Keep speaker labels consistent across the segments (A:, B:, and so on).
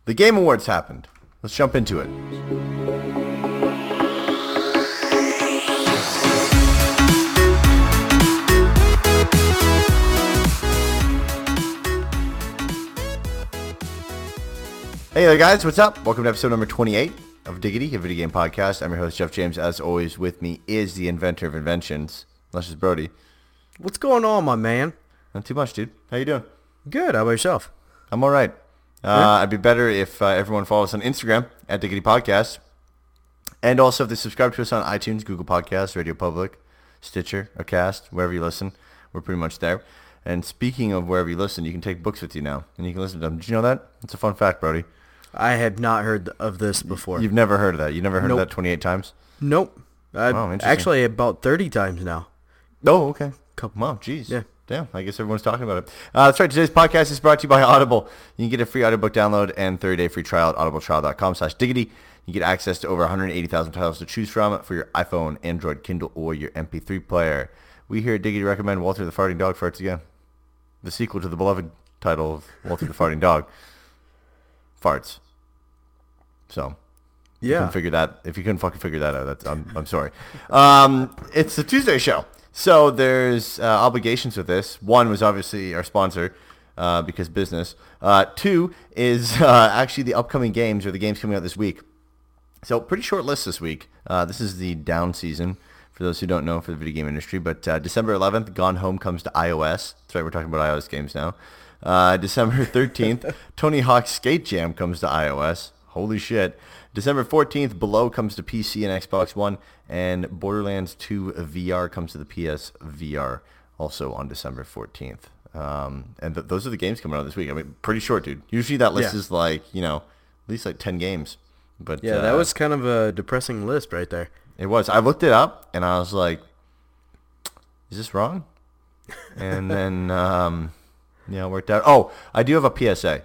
A: The Game Awards happened. Let's jump into it. Hey there, guys. What's up? Welcome to episode number 28 of Diggity, a video game podcast. I'm your host, Jeff James. As always, with me is the inventor of inventions, Luscious Brody.
B: What's going on, my man?
A: Not too much, dude. How you doing?
B: Good. How about yourself?
A: I'm all right. I'd be better if everyone follows us on Instagram at Diggity Podcast. And also if they subscribe to us on iTunes, Google Podcasts, Radio Public, Stitcher, Acast, wherever you listen. We're pretty much there. And speaking of wherever you listen, you can take books with you now. And you can listen to them. Did you know that? It's a fun fact, Brody.
B: I had not heard of this before.
A: You've never heard of that? You've never heard
B: Nope.
A: of that 28 times?
B: Nope.
A: Wow, interesting.
B: Actually, about 30 times now.
A: Oh, okay.
B: Couple.
A: Wow, jeez.
B: Yeah.
A: Damn, I guess everyone's talking about it. That's right. Today's podcast is brought to you by Audible. You can get a free audiobook download and 30-day free trial at audibletrial.com/diggity. You get access to over 180,000 titles to choose from for your iPhone, Android, Kindle, or your MP3 player. We here at Diggity recommend Walter the Farting Dog Farts Again, the sequel to the beloved title of Walter the Farting Dog Farts. So,
B: Yeah.
A: if you couldn't fucking figure that out, I'm sorry. It's a Tuesday show. So there's obligations with this. One was obviously our sponsor, because business. Two is actually the upcoming games or the games coming out this week. So pretty short list this week. This is the down season for those who don't know for the video game industry. But December 11th, Gone Home comes to iOS. That's right, we're talking about iOS games now. December 13th, Tony Hawk's Skate Jam comes to iOS. Holy shit. December 14th, Below comes to PC and Xbox One, and Borderlands 2 VR comes to the PS VR also on December 14th. And those are the games coming out this week. I mean, pretty short, dude. Usually that list is like, at least like 10 games. But
B: Yeah, that was kind of a depressing list right there.
A: It was. I looked it up, and I was like, is this wrong? And then, it worked out. Oh, I do have a PSA.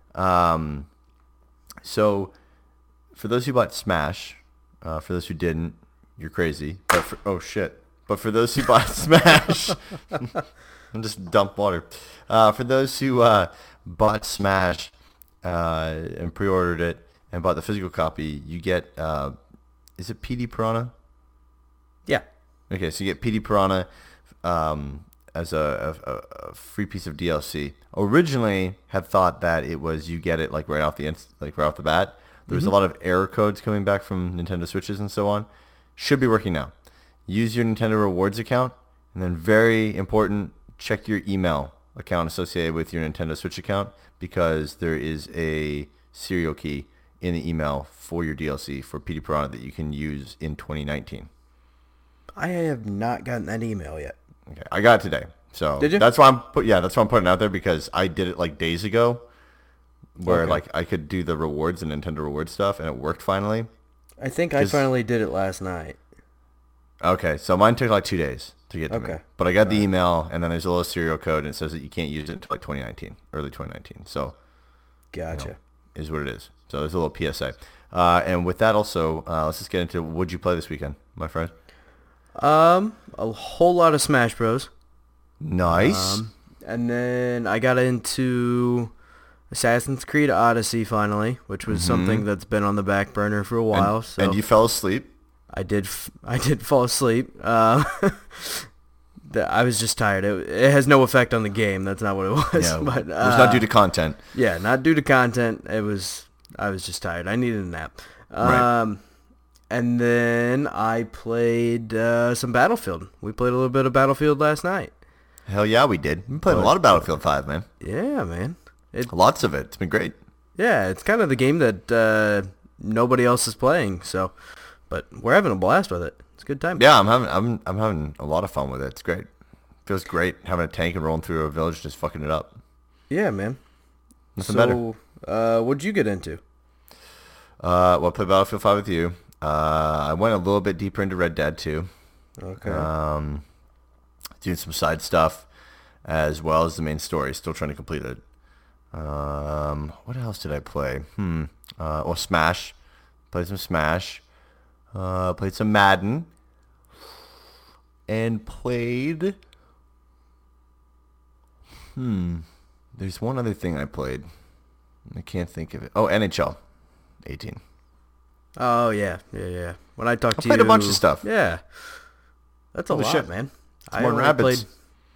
A: So, for those who bought Smash, for those who didn't, you're crazy. But But for those who bought Smash, I'm just dump water. For those who bought Smash and pre-ordered it and bought the physical copy, you get, is it PD Piranha?
B: Yeah.
A: Okay, so you get PD Piranha as a free piece of DLC. Originally, had thought that it was you get it like right off the bat. There was a lot of error codes coming back from Nintendo Switches and so on. Should be working now. Use your Nintendo Rewards account, and then very important, check your email account associated with your Nintendo Switch account, because there is a serial key in the email for your DLC for PD Piranha that you can use in 2019.
B: I have not gotten that email yet.
A: Okay, I got it today. So
B: Did you?
A: That's why I'm putting it out there, because I did it like days ago, where
B: Okay.
A: like I could do the rewards and Nintendo Rewards stuff, and it worked finally.
B: I think I finally did it last night.
A: Okay, so mine took like 2 days to get to me.
B: Okay.
A: But I got the email, and then there's a little serial code, and it says that you can't use it until like 2019, early 2019. So
B: Gotcha.
A: is what it is. So there's a little PSA. And with that also, let's just get into what'd you play this weekend, my friend?
B: A whole lot of Smash Bros.
A: Nice.
B: And then I got into Assassin's Creed Odyssey finally, which was something that's been on the back burner for a while.
A: And you fell asleep?
B: I did fall asleep. I was just tired. It has no effect on the game. That's not what it was.
A: Yeah,
B: but,
A: it was not due to content.
B: Yeah, not due to content. I was just tired. I needed a nap.
A: Right.
B: And then I played some Battlefield. We played a little bit of Battlefield last night.
A: Hell yeah, we did. We played a lot of Battlefield 5, man.
B: Yeah, man.
A: Lots of it. It's been great.
B: Yeah, it's kind of the game that nobody else is playing. So, but we're having a blast with it. It's a good time.
A: Yeah, I'm having a lot of fun with it. It's great. Feels great having a tank and rolling through a village, just fucking it up.
B: Yeah, man.
A: Nothing better.
B: What'd you get into?
A: I played Battlefield 5 with you. I went a little bit deeper into Red Dead 2.
B: Okay.
A: Doing some side stuff as well as the main story. Still trying to complete it. What else did I play? Smash. Played some Smash. Played some Madden. And played... There's one other thing I played. I can't think of it. Oh, NHL 18.
B: Oh yeah. When I talked to you,
A: played a bunch of stuff.
B: Yeah, that's a
A: Holy
B: lot,
A: shit.
B: man.
A: It's more than Rabbids.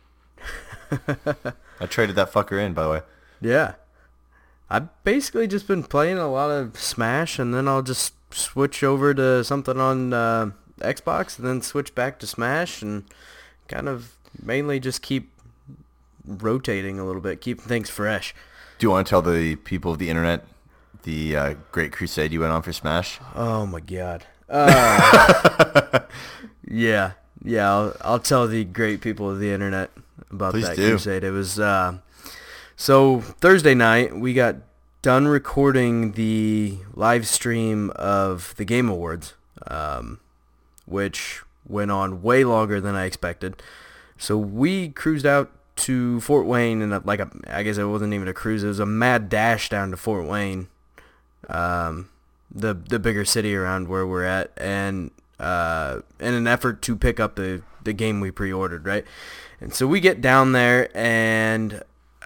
A: I traded that fucker in, by the way.
B: Yeah, I've basically just been playing a lot of Smash, and then I'll just switch over to something on Xbox, and then switch back to Smash, and kind of mainly just keep rotating a little bit, keeping things fresh.
A: Do you want to tell the people of the internet the great crusade you went on for Smash?
B: Oh my god. Yeah. I'll tell the great people of the internet about
A: Please
B: that
A: do.
B: crusade. It was so Thursday night we got done recording the live stream of the Game Awards, which went on way longer than I expected. So we cruised out to Fort Wayne, and I guess it wasn't even a cruise. It was a mad dash down to Fort Wayne, the bigger city around where we're at, and in an effort to pick up the game we pre-ordered, right? And so we get down there, and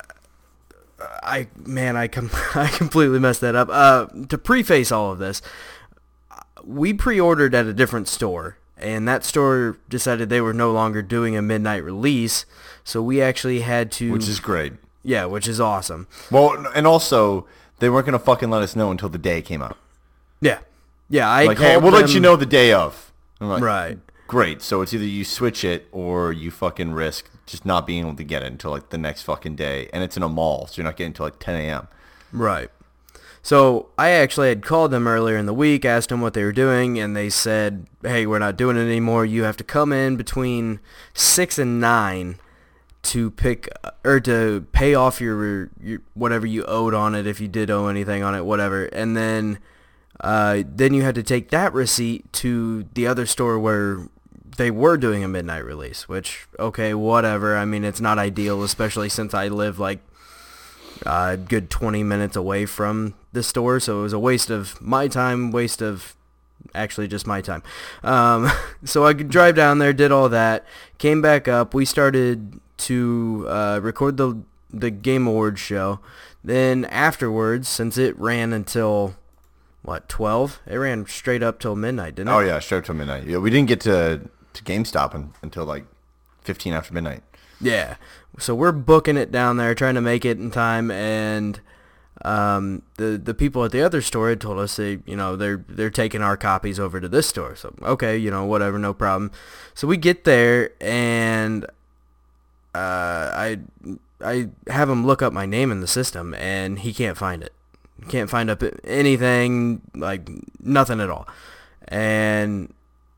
B: I completely messed that up. To preface all of this, we pre-ordered at a different store, and that store decided they were no longer doing a midnight release, so we actually had to...
A: Which is great.
B: Yeah, which is awesome.
A: Well, and also, they weren't going to fucking let us know until the day came out.
B: Yeah. Yeah,
A: hey, we'll let you know the day of. I'm like,
B: right.
A: Great. So it's either you switch it or you fucking risk just not being able to get it until like the next fucking day. And it's in a mall, so you're not getting until like 10 a.m.
B: Right. So I actually had called them earlier in the week, asked them what they were doing, and they said, hey, we're not doing it anymore. You have to come in between 6 and 9 to to pay off your whatever you owed on it, if you did owe anything on it, whatever. And then you had to take that receipt to the other store where they were doing a midnight release, which, okay, whatever. I mean, it's not ideal, especially since I live like a good 20 minutes away from the store, so it was a waste of my time, actually just my time. So I could drive down there, did all that, came back up. We started to record the Game Awards show. Then afterwards, since it ran until, 12? It ran straight up till midnight, didn't it?
A: Oh, yeah, straight up till midnight. Yeah, we didn't get to GameStop until like 15 after midnight.
B: Yeah. So we're booking it down there, trying to make it in time, and the people at the other store had told us they're taking our copies over to this store. So okay, whatever, no problem. So we get there, and I have him look up my name in the system, and he can't find it. Can't find up anything, like nothing at all. And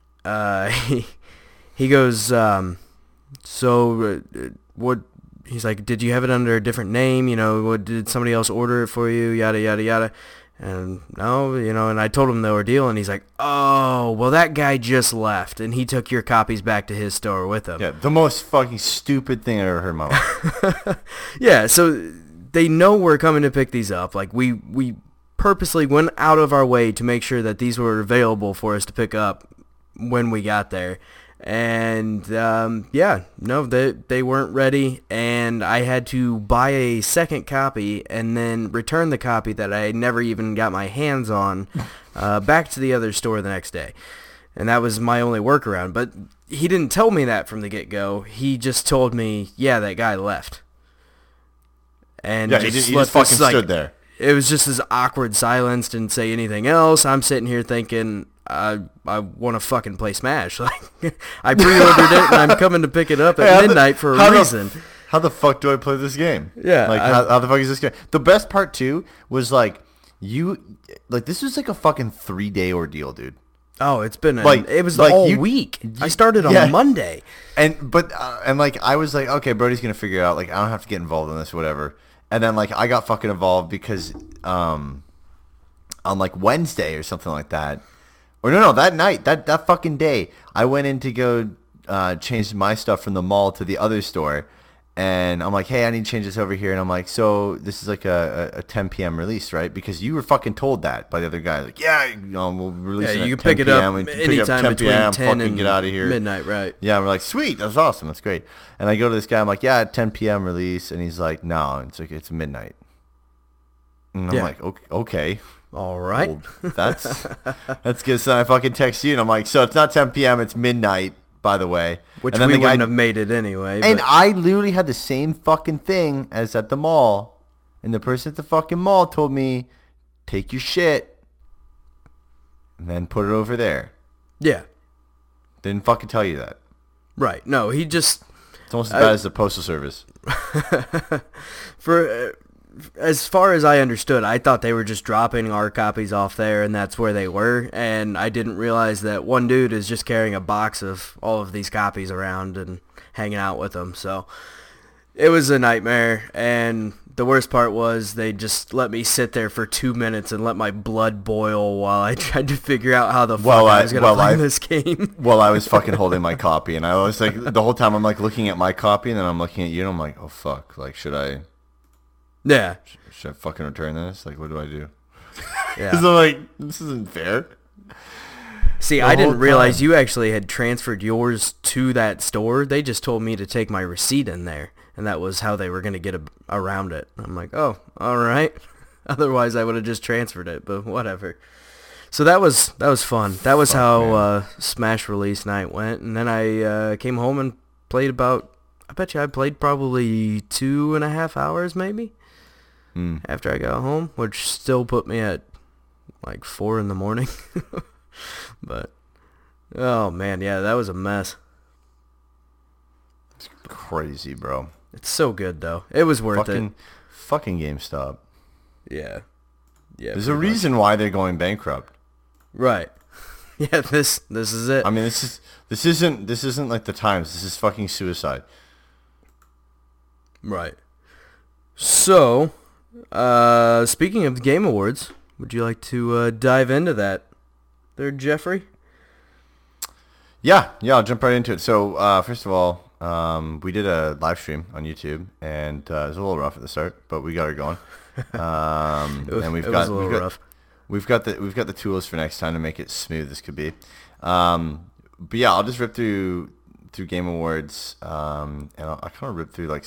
B: he goes, so what? He's like, did you have it under a different name? What, did somebody else order it for you? Yada yada yada. And no, and I told him the ordeal, and he's like, oh, well, that guy just left, and he took your copies back to his store with him.
A: Yeah, the most fucking stupid thing I ever heard in my life.
B: Yeah, so they know we're coming to pick these up. Like, we purposely went out of our way to make sure that these were available for us to pick up when we got there. And, they weren't ready, and I had to buy a second copy and then return the copy that I never even got my hands on back to the other store the next day. And that was my only workaround. But he didn't tell me that from the get-go. He just told me, yeah, that guy left. And
A: yeah, he just fucking stood there.
B: It was just this awkward silence, didn't say anything else. I'm sitting here thinking, I want to fucking play Smash. Like, I pre-ordered it, and I'm coming to pick it up at midnight for a reason.
A: How the fuck do I play this game?
B: Yeah.
A: Like, how the fuck is this game? The best part, too, was, this was like a fucking 3-day ordeal, dude.
B: Oh, it's been it was the whole week. I started on Monday.
A: And I was like, okay, Brody's going to figure it out. Like, I don't have to get involved in this, whatever. And then, I got fucking involved because on, Wednesday or something like that, or no, that night, that fucking day, I went in to go change my stuff from the mall to the other store, and I'm like, hey, I need to change this over here, and I'm like, so this is like a 10 p.m. release, right? Because you were fucking told that by the other guy, like, yeah, we'll release it at 10 p.m.
B: You can pick it up anytime between 10 and
A: get out of here.
B: Midnight, right?
A: Yeah, we're like, sweet, that's awesome, that's great. And I go to this guy, I'm like, yeah, 10 p.m. release, and he's like, no, it's midnight. And I'm like, okay.
B: All right.
A: Well, that's good. So I fucking text you, and I'm like, so it's not 10 p.m., it's midnight, by the way.
B: Which
A: and then
B: we
A: the guy,
B: wouldn't have made it anyway.
A: And
B: but-
A: I literally had the same fucking thing as at the mall. And the person at the fucking mall told me, take your shit and then put it over there.
B: Yeah.
A: Didn't fucking tell you that.
B: Right. No, he just...
A: It's almost as bad as the Postal Service.
B: As far as I understood, I thought they were just dropping our copies off there, and that's where they were. And I didn't realize that one dude is just carrying a box of all of these copies around and hanging out with them. So it was a nightmare. And the worst part was they just let me sit there for 2 minutes and let my blood boil while I tried to figure out how the fuck I was going to play this game.
A: Well, I was fucking holding my copy, and I was like, the whole time I'm like looking at my copy, and then I'm looking at you, and I'm like, oh fuck, like should I fucking return this? Like, what do I do?
B: Yeah.
A: Because I'm like, this isn't fair.
B: See, I didn't realize you actually had transferred yours to that store. They just told me to take my receipt in there, and that was how they were going to get around it. I'm like, oh, all right. Otherwise, I would have just transferred it, but whatever. So that was fun. That was how Smash release night went, and then I came home and played about, I bet you I played probably 2.5 hours maybe after I got home, which still put me at like 4 in the morning. But, oh man, yeah, that was a mess.
A: It's crazy, bro.
B: It's so good, though. It was worth it.
A: Fucking GameStop.
B: Yeah. Yeah.
A: There's a reason why they're going bankrupt.
B: Right. Yeah, this is it.
A: I mean, this isn't like the Times. This is fucking suicide.
B: Right. So, speaking of the Game Awards, would you like to dive into that there, Jeffrey?
A: Yeah, I'll jump right into it. So, first of all, we did a live stream on YouTube, and it was a little rough at the start, but we got her going. And we've got the tools for next time to make it smooth as could be. But yeah, I'll just rip through Game Awards, and I'll kind of rip through like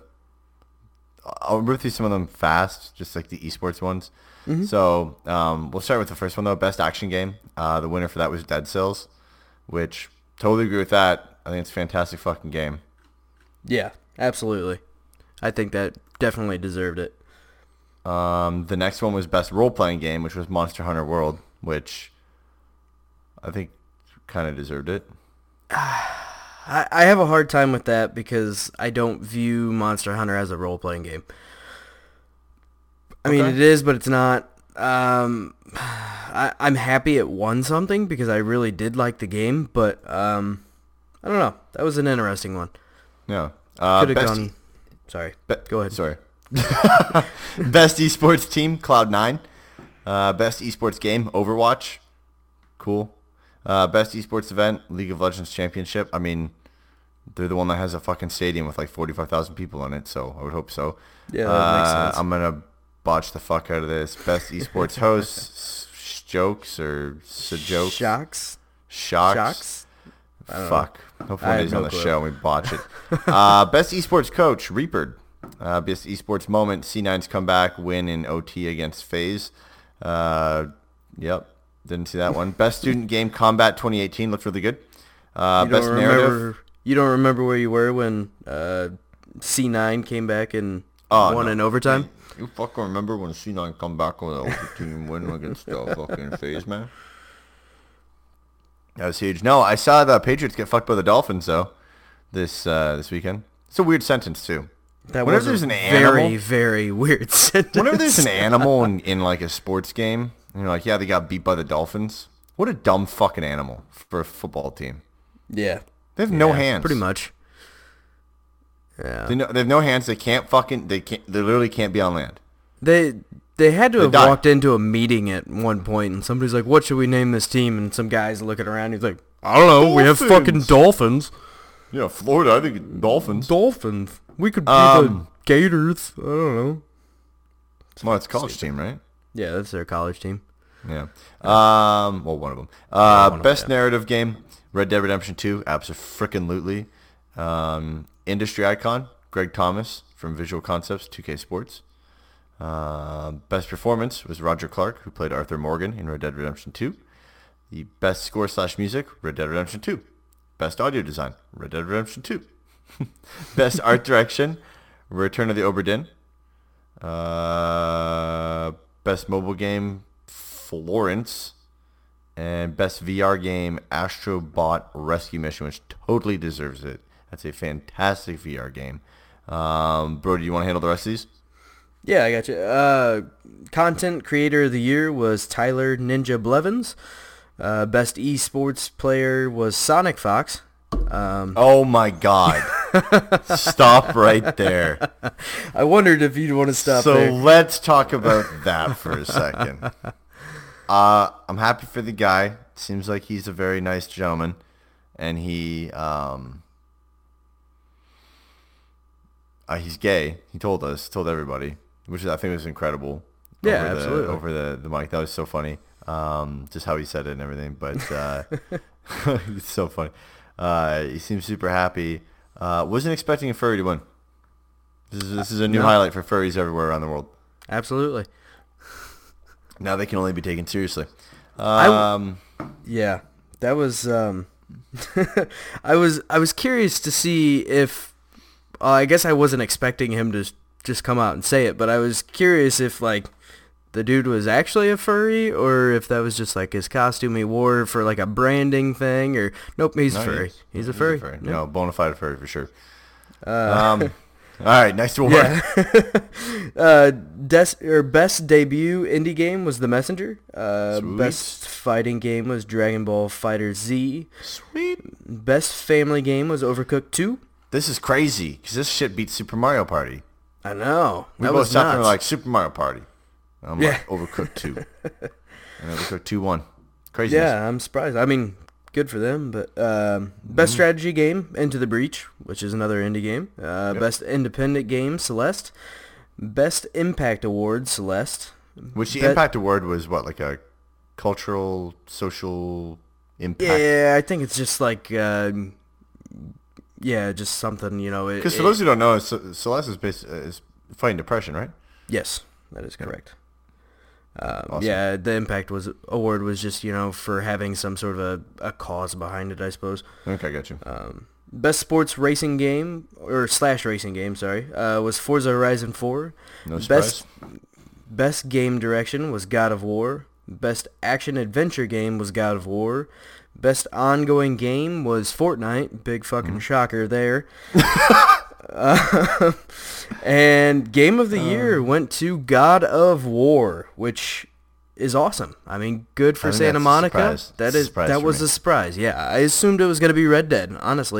A: I'll rip through some of them fast, just like the esports ones. Mm-hmm. So we'll start with the first one though, best action game. The winner for that was Dead Cells, which totally agree with that. I think it's a fantastic fucking game.
B: Yeah, absolutely. I think that definitely deserved it.
A: The next one was best role-playing game, which was Monster Hunter World, which I think kind of deserved it.
B: I have a hard time with that because I don't view Monster Hunter as a role-playing game. I mean, it is, but it's not. I'm happy it won something because I really did like the game, but I don't know. That was an interesting one.
A: Yeah.
B: Could have gone... Sorry. Go ahead.
A: Sorry. Best esports team, Cloud9. Best esports game, Overwatch. Cool. Best esports event, League of Legends Championship. I mean, they're the one that has a fucking stadium with like 45,000 people in it, so I would hope so.
B: Yeah, that makes sense.
A: I'm going to botch the fuck out of this. Best esports host, Jokes or Sajokes? Shocks? Fuck. Hopefully one day's on the show and we botch it. Best esports coach, Reapered. Best esports moment, C9's comeback win in OT against FaZe. Yep. Didn't see that one. Best student game, Combat 2018. Looked really good. Best narrative.
B: You don't remember where you were when C9 came back and won in overtime?
A: You fucking remember when C9 come back with an overtime win against fucking FaZe, man? That was huge. No, I saw the Patriots get fucked by the Dolphins, though, this weekend. It's a weird sentence, too.
B: Whenever there's an very, very weird sentence.
A: Whenever there's an animal in like a sports game, and you're like, yeah, they got beat by the Dolphins. What a dumb fucking animal for a football team.
B: Yeah.
A: They have no hands.
B: Pretty much. Yeah.
A: They have no hands. They literally can't be on land.
B: They had to have walked into a meeting at one point, and somebody's like, what should we name this team? And some guy's looking around, he's like, I don't know, we have fucking Dolphins.
A: Yeah, Florida, I think Dolphins.
B: Dolphins. We could be the Gators. I don't know.
A: Well, it's a college team, right?
B: Yeah, that's their college team.
A: Yeah. Well, one of them. Best narrative game, Red Dead Redemption 2, abso-frickin-lutely. Industry icon, Greg Thomas from Visual Concepts, 2K Sports. Best performance was Roger Clark, who played Arthur Morgan in Red Dead Redemption 2. The best score / music, Red Dead Redemption 2. Best audio design, Red Dead Redemption 2. Best art direction, Return of the Obra Dinn. Best mobile game, Florence. And best VR game, Astrobot Rescue Mission, which totally deserves it. That's a fantastic VR game. Bro, do you want to handle the rest of these?
B: Yeah, I got you. Content Creator of the Year was Tyler Ninja Blevins. Best esports player was Sonic Fox.
A: Oh my God. Stop right there.
B: I wondered if you'd want to stop there.
A: So let's talk about that for a second. I'm happy for the guy. Seems like he's a very nice gentleman. And he's gay. He told everybody, which I think was incredible.
B: Yeah, absolutely.
A: Over the mic. That was so funny. Just how he said it and everything. But it's so funny. He seems super happy. Wasn't expecting a furry to win. This is a new highlight for furries everywhere around the world.
B: Absolutely.
A: Now they can only be taken seriously.
B: Yeah, that was. I was curious to see if. I guess I wasn't expecting him to just come out and say it, but I was curious if like the dude was actually a furry or if that was just like his costume he wore for like a branding thing. Or nope, he's a furry. He's a furry.
A: Yep. No, bona fide furry for sure. All right, next one.
B: Yeah. Best debut indie game was The Messenger. Best fighting game was Dragon Ball Fighter Z.
A: Sweet.
B: Best family game was Overcooked 2.
A: This is crazy because this shit beats Super Mario Party.
B: I know.
A: We both sat there and like Super Mario Party. I'm like Overcooked 2. And Overcooked 2 won. Crazy.
B: Yeah, I'm surprised. I mean, good for them. But best strategy game, Into the Breach, which is another indie game. Best independent game, Celeste. Best Impact Award, Celeste.
A: Which the Impact Award was what, like a cultural, social impact?
B: Yeah, I think it's just like, just something, you know.
A: Because for those who don't know, Celeste is fighting depression, right?
B: Yes, that is correct.
A: Awesome.
B: Yeah, the Impact Award was just, you know, for having some sort of a cause behind it, I suppose.
A: Okay, I got you.
B: Best sports racing game, or / racing game, sorry, was Forza Horizon 4.
A: No surprise.
B: Best game direction was God of War. Best action adventure game was God of War. Best ongoing game was Fortnite. Big fucking shocker there. And game of the year went to God of War, which is awesome. I mean, good for Santa Monica. That was a surprise. Yeah, I assumed it was going to be Red Dead, honestly.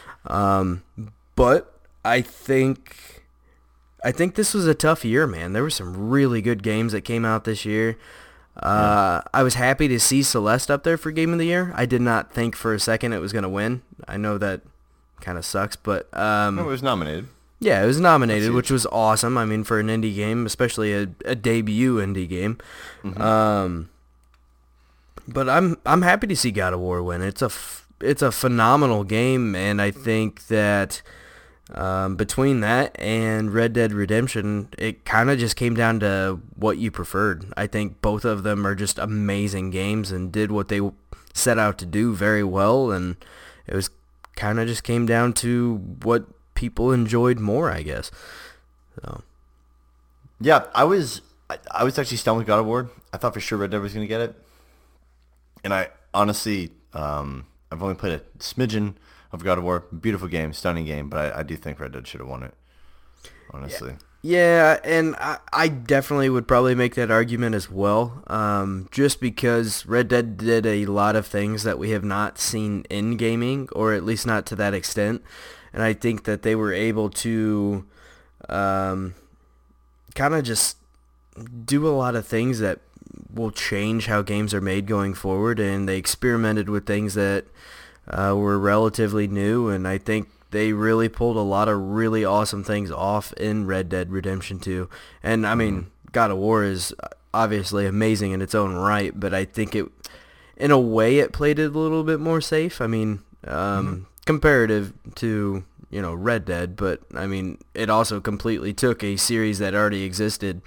B: But I think this was a tough year, man. There were some really good games that came out this year. I was happy to see Celeste up there for Game of the Year. I did not think for a second it was going to win. I know that kind of sucks, but
A: no, it was nominated.
B: Yeah, it was nominated, which was awesome. I mean, for an indie game, especially a debut indie game. Mm-hmm. But I'm happy to see God of War win. It's a phenomenal game, and I think that between that and Red Dead Redemption, it kind of just came down to what you preferred. I think both of them are just amazing games and did what they set out to do very well, and it was kind of just came down to what people enjoyed more, I guess. So.
A: Yeah, I was actually stunned with God of War. I thought for sure Red Dead was going to get it, and I honestly, I've only played a smidgen of God of War. Beautiful game, stunning game, but I do think Red Dead should have won it, honestly.
B: Yeah, and I definitely would probably make that argument as well, just because Red Dead did a lot of things that we have not seen in gaming, or at least not to that extent, and I think that they were able to kind of just do a lot of things that will change how games are made going forward, and they experimented with things that were relatively new, and I think they really pulled a lot of really awesome things off in Red Dead Redemption 2. And, I mean, God of War is obviously amazing in its own right, but I think it, in a way, it played it a little bit more safe. I mean, comparative to, you know, Red Dead, but, I mean, it also completely took a series that already existed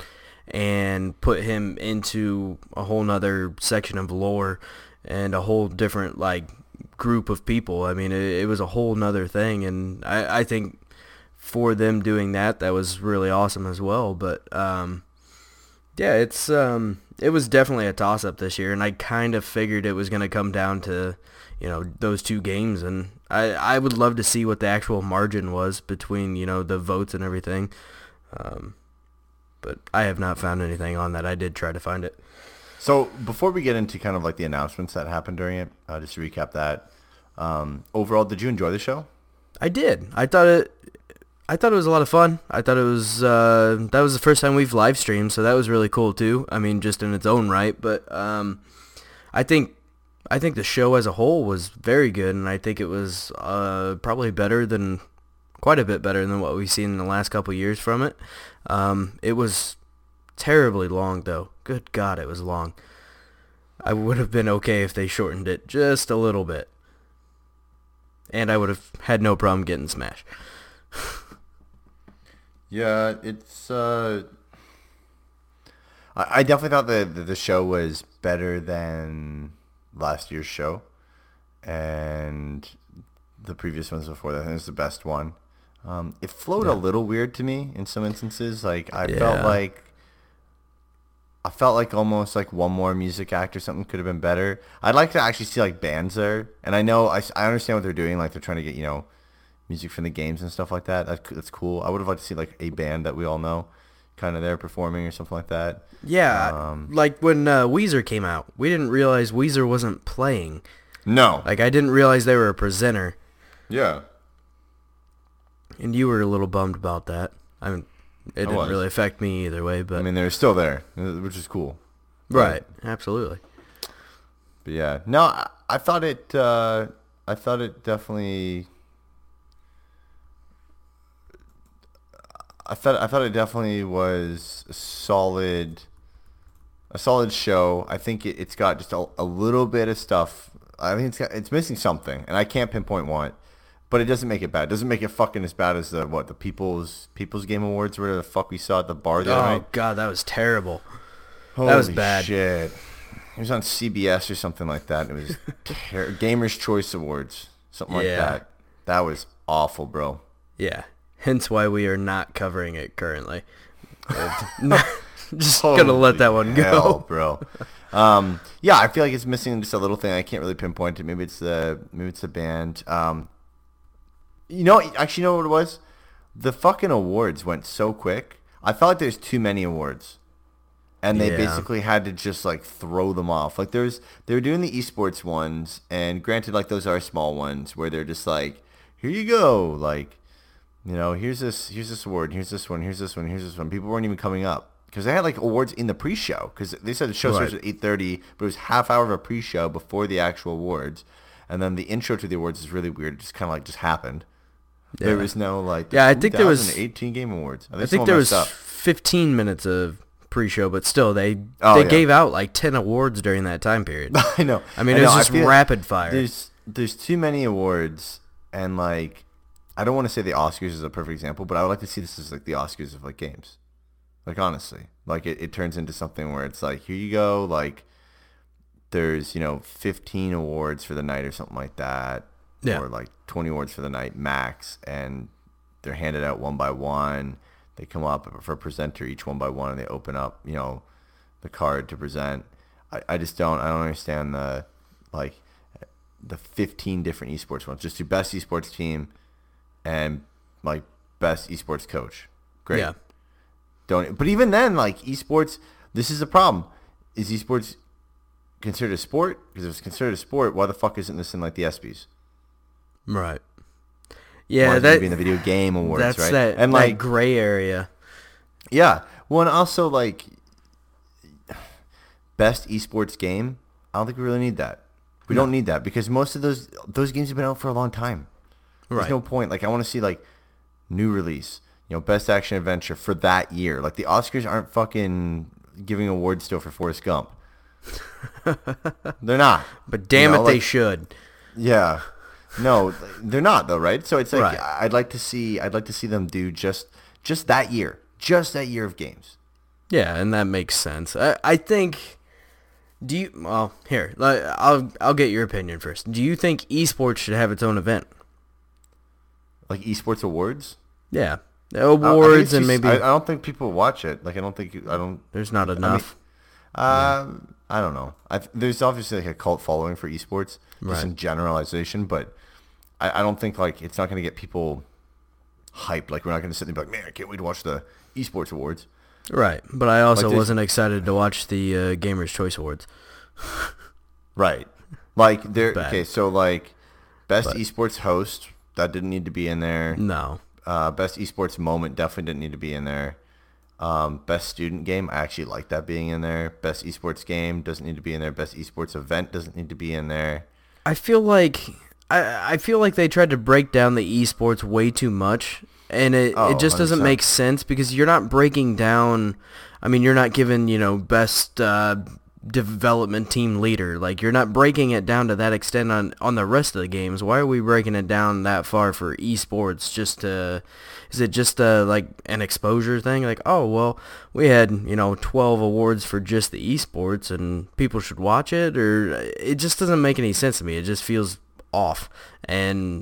B: and put him into a whole nother section of lore and a whole different like group of people. I mean, it was a whole nother thing, and I think for them doing that was really awesome as well. But yeah, it was definitely a toss-up this year, and I kind of figured it was going to come down to, those two games, and I would love to see what the actual margin was between, the votes and everything. But I have not found anything on that. I did try to find it.
A: So before we get into kind of like the announcements that happened during it, just to recap that, overall, did you enjoy the show?
B: I did. I thought it was a lot of fun. I thought it was that was the first time we've live streamed, so that was really cool too. I mean, just in its own right. But I think the show as a whole was very good, and I think it was probably quite a bit better than what we've seen in the last couple of years from it. It was terribly long, though. Good God, it was long. I would have been okay if they shortened it just a little bit, and I would have had no problem getting Smash.
A: Yeah, it's. I definitely thought the show was better than last year's show, and the previous ones before that. I think it was the best one. It flowed a little weird to me in some instances. Like I felt like almost like one more music act or something could have been better. I'd like to actually see like bands there, and I know I understand what they're doing. Like they're trying to get music from the games and stuff like that. That's cool. I would have liked to see like a band that we all know kind of there performing or something like that.
B: Yeah, like when Weezer came out, we didn't realize Weezer wasn't playing.
A: No.
B: Like I didn't realize they were a presenter.
A: Yeah.
B: And you were a little bummed about that. I mean, it didn't really affect me either way, but
A: I mean, they're still there, which is cool.
B: Right. Absolutely.
A: But yeah, no, I thought it definitely. I thought it definitely was a solid show. I think it's got just a little bit of stuff. I think it's missing something, and I can't pinpoint what, but it doesn't make it bad. It doesn't make it fucking as bad as the People's Game Awards, where the fuck we saw at the bar the other night.
B: Oh God, that was terrible.
A: Holy
B: that was bad.
A: Shit. It was on CBS or something like that. It was Gamers Choice Awards, something like that. That was awful, bro.
B: Yeah. Hence why we are not covering it currently. Just gonna let that one go,
A: hell, bro. Yeah, I feel like it's missing just a little thing. I can't really pinpoint it. Maybe it's the band. Actually, you know what it was? The fucking awards went so quick. I felt like there's too many awards, and they basically had to just like throw them off. Like they were doing the esports ones, and granted, like those are small ones where they're just like, here you go, like. Here's this award, here's this one, here's this one, here's this one. People weren't even coming up because they had like awards in the pre-show because they said the show starts at 8:30, but it was half hour of a pre-show before the actual awards, and then the intro to the awards is really weird. It just kind of like just happened. Yeah. There was no like.
B: I think there was
A: 18 Game Awards.
B: I think there was 15 minutes of pre-show, but still they gave out like 10 awards during that time period.
A: I know.
B: I mean, it was just rapid fire.
A: There's too many awards, and like. I don't want to say the Oscars is a perfect example, but I would like to see this as like the Oscars of like games. Like honestly, like it turns into something where it's like, here you go, like there's 15 awards for the night or something like that, or like 20 awards for the night max, and they're handed out one by one. They come up for a presenter each one by one, and they open up the card to present. I don't understand the 15 different esports ones. Just do best esports team. And like best esports coach, great. Yeah. But even then, like esports, this is a problem. Is esports considered a sport? Because if it's considered a sport, why the fuck isn't this in like the ESPYs?
B: Right. Yeah,
A: why that be in the video game awards,
B: that's
A: right?
B: That, and like gray area.
A: Yeah. Well, and also like best esports game. I don't think we really need that. We don't need that because most of those games have been out for a long time. There's no point. Like I want to see like new release, best action adventure for that year. Like the Oscars aren't fucking giving awards still for Forrest Gump. They're not.
B: But damn it, they should.
A: Yeah. No, they're not though, right? So it's like I'd like to see them do just that year of games.
B: Yeah, and that makes sense. I think. Do you? Well, here, I'll get your opinion first. Do you think esports should have its own event?
A: Like esports awards.
B: Yeah,
A: I think
B: awards
A: it's
B: and
A: just,
B: maybe
A: I don't think people watch it. Like I don't.
B: there's not
A: I mean,
B: enough.
A: I don't know. There's obviously like a cult following for esports, just
B: Right.
A: in generalization, but I don't think like it's not going to get people hyped. Like we're not going to sit there and be like, man, I can't wait to watch the esports awards.
B: Right, but I also
A: Like this-
B: wasn't excited to watch the Gamers' Choice Awards.
A: Right. Like there.
B: Bad.
A: Okay, so like best
B: But-
A: esports host that didn't need to be in there.
B: No.
A: Best esports moment definitely didn't need to be in there. Best student game, I actually like that being in there. Best esports game doesn't need to be in there. Best esports event doesn't need to be in there.
B: I feel like I feel like they tried to break down the esports way too much, and it just doesn't
A: 100%.
B: make sense because you're not breaking down. I mean, you're not giving best development team leader. Like you're not breaking it down to that extent on the rest of the games. Why are we breaking it down that far for esports? Is it just like an exposure thing? Like, oh well, we had 12 awards for just the esports, and people should watch it, or it just doesn't make any sense to me. It just feels off, and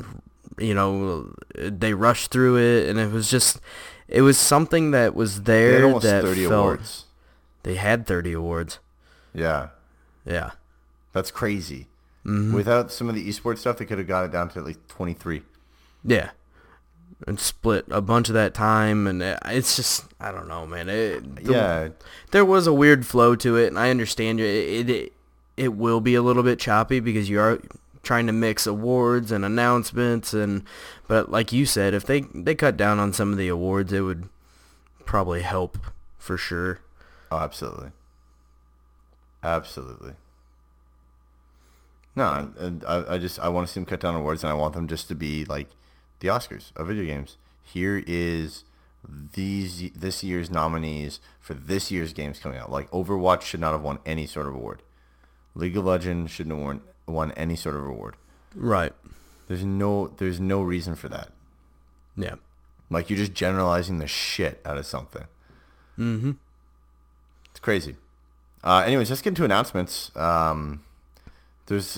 B: they rushed through it, and it was something that was
A: They had
B: there
A: almost
B: that
A: 30
B: felt
A: awards.
B: they had 30 awards.
A: Yeah,
B: Yeah.
A: that's crazy. Without some of the esports stuff, they could have got it down to at least 23.
B: Yeah. And split a bunch of that time, and it's just, I don't know, man.
A: Yeah,
B: There was a weird flow to it, and I understand it will be a little bit choppy because you are trying to mix awards and announcements, but like you said, if they cut down on some of the awards, it would probably help for sure.
A: oh, absolutely. Absolutely. No, and I want to see them cut down awards, and I want them just to be like the Oscars of video games. Here is this year's nominees for this year's games coming out. Like Overwatch should not have won any sort of award. League of Legends shouldn't have won any sort of award.
B: Right.
A: There's no reason for that.
B: Yeah.
A: Like you're just generalizing the shit out of something. Mm-hmm. It's crazy. Anyways, let's get into announcements. There's
B: You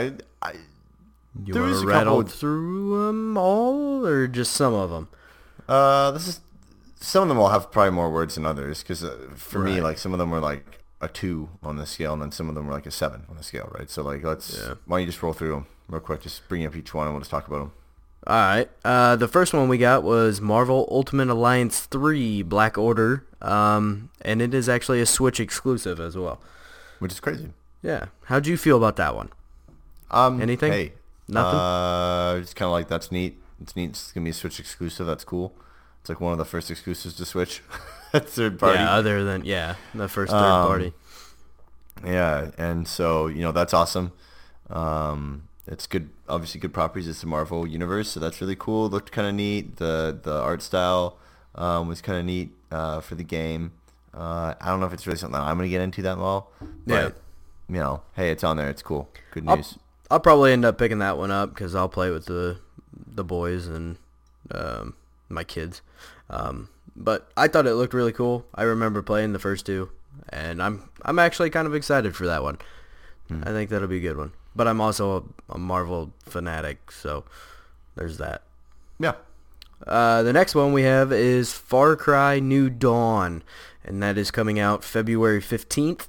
A: There
B: want
A: is
B: to
A: a
B: rattle
A: couple-
B: through them all, or just some of them?
A: some of them will have probably more words than others because for me,
B: Right.
A: like some of them were like a 2 on the scale, and then some of them were like a 7 on the scale, right? So like why don't you just roll through them real quick? Just bring up each one and we'll just talk about them.
B: All right. The first one we got was Marvel Ultimate Alliance 3 Black Order, and it is actually a Switch exclusive as well.
A: Which is crazy.
B: Yeah. How'd you feel about that one? Anything?
A: Hey,
B: Nothing?
A: just kind of like that's neat. It's neat. It's gonna be a Switch exclusive. That's cool. It's like one of the first exclusives to Switch. That's third party.
B: Yeah, other than, the first third party.
A: Yeah, and so that's awesome. It's good. Obviously, good properties. It's the Marvel universe, so that's really cool. Looked kind of neat. The art style was kind of neat for the game. I don't know if it's really something that I'm gonna get into that well, but hey, it's on there. It's cool. Good news.
B: I'll probably end up picking that one up because I'll play with the boys and my kids. But I thought it looked really cool. I remember playing the first two, and I'm actually kind of excited for that one. I think that'll be a good one. But I'm also a Marvel fanatic, so there's that.
A: Yeah.
B: The next one we have is Far Cry New Dawn, and that is coming out February 15th.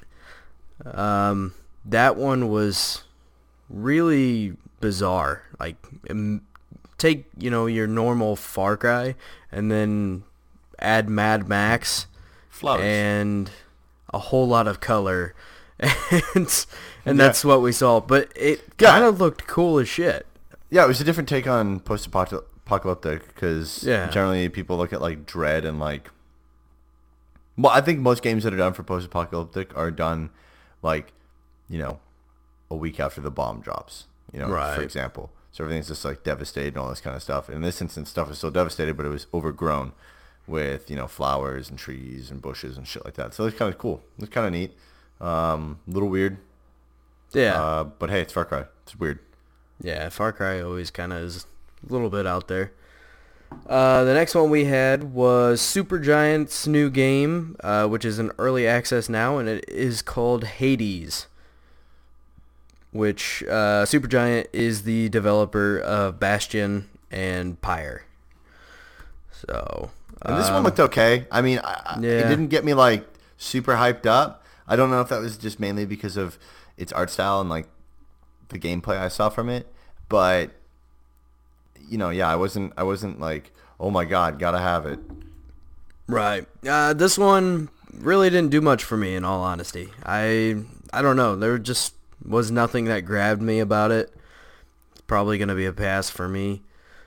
B: That one was really bizarre. Like, take, your normal Far Cry and then add Mad Max
A: Flowers.
B: and a whole lot of color. And that's what we saw. But it kind of looked cool as shit.
A: Yeah, it was a different take on post-apocalyptic because generally people look at like Dread and like. Well, I think most games that are done for post-apocalyptic are done like, a week after the bomb drops.
B: Right.
A: For example. So everything's just like devastated and all this kind of stuff. In this instance, stuff is still devastated, but it was overgrown with flowers and trees and bushes and shit like that. So it's kind of cool. It's kind of neat. A little weird.
B: Yeah.
A: But hey, it's Far Cry. It's weird.
B: Yeah, Far Cry always kind of is a little bit out there. The next one we had was Supergiant's new game, which is in early access now, and it is called Hades, which Supergiant is the developer of Bastion and Pyre. So,
A: And this one looked okay. I mean, it didn't get me like super hyped up. I don't know if that was just mainly because of its art style and like the gameplay I saw from it, but yeah, I wasn't like, oh my god, gotta have it.
B: right. This one really didn't do much for me, in all honesty. I don't know. There just was nothing that grabbed me about it. It's probably gonna be a pass for me.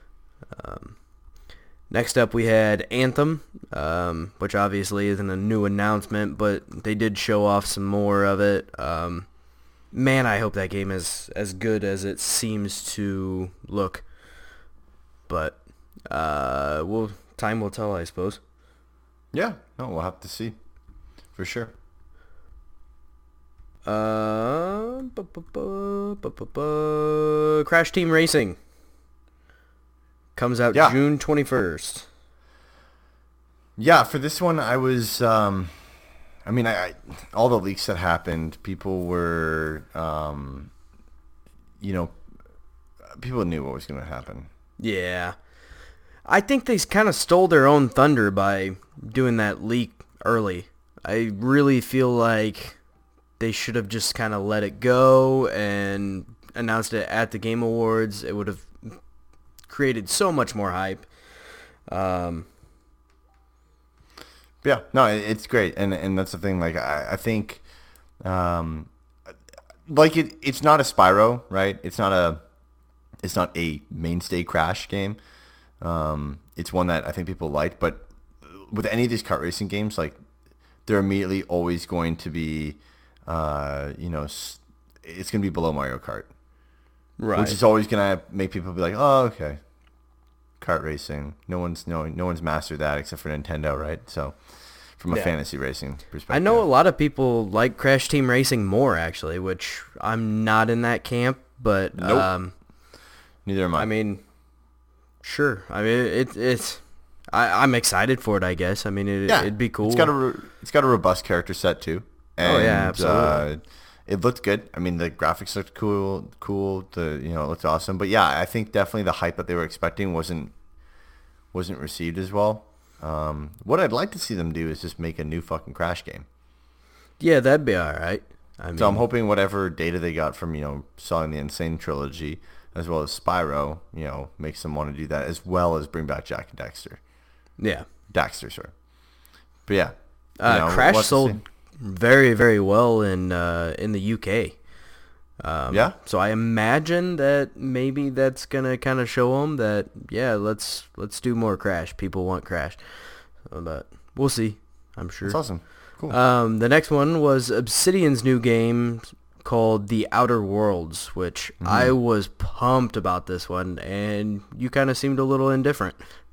B: Next up, we had Anthem, which obviously isn't a new announcement, but they did show off some more of it. Man, I hope that game is as good as it seems to look. But time will tell, I suppose.
A: Yeah, no, we'll have to see for sure.
B: Crash Team Racing comes out June 21st.
A: Yeah, for this one, I was, I all the leaks that happened, people were, people knew what was going to happen.
B: Yeah. I think they kind of stole their own thunder by doing that leak early. I really feel like they should have just kind of let it go and announced it at the Game Awards. It would have created so much more hype.
A: Yeah, no, it's great, and that's the thing. Like, I think, like it's not a Spyro, right? It's not a mainstay Crash game. It's one that I think people like, but with any of these kart racing games, like they're immediately always going to be, it's going to be below Mario Kart,
B: right?
A: Which is always going to make people be like, oh, okay, kart racing. No one's mastered that except for Nintendo, right? So, from a fantasy racing perspective,
B: I know a lot of people like Crash Team Racing more, actually, which I'm not in that camp, but
A: nope. Neither am I.
B: I mean, sure. I mean, I'm excited for it, I guess. I mean, it'd be cool.
A: It's got a robust character set too. And,
B: yeah, absolutely.
A: It looked good. I mean, the graphics looked cool. It looked awesome. But yeah, I think definitely the hype that they were expecting wasn't received as well. What I'd like to see them do is just make a new fucking Crash game.
B: Yeah, that'd be all right.
A: So I'm hoping whatever data they got from selling the Insane trilogy as well as Spyro, makes them want to do that, as well as bring back Jak and Daxter.
B: Yeah.
A: Daxter, sorry. But yeah.
B: Crash sold very, very well in the UK.
A: Yeah.
B: So I imagine that maybe that's gonna kind of show them that let's do more Crash. People want Crash, but we'll see. I'm sure.
A: That's awesome. Cool.
B: The next one was Obsidian's new game called The Outer Worlds, which I was pumped about this one, and you kind of seemed a little indifferent.